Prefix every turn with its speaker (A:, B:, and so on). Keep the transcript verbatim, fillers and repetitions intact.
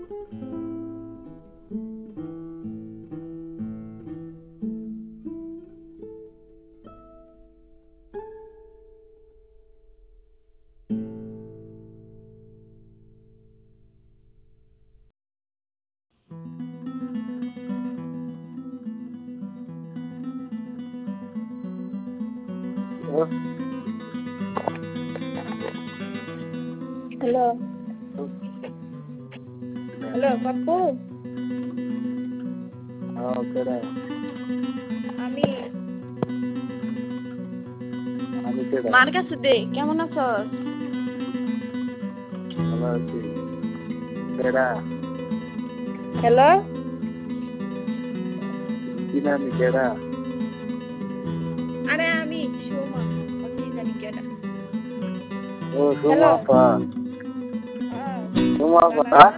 A: hello hello Pappu আমি মার কাছে দে কেমন আছস হ্যালো আরে আমি সোমা কি জানি কেডা
B: ও সোমা আপা সোমা আপা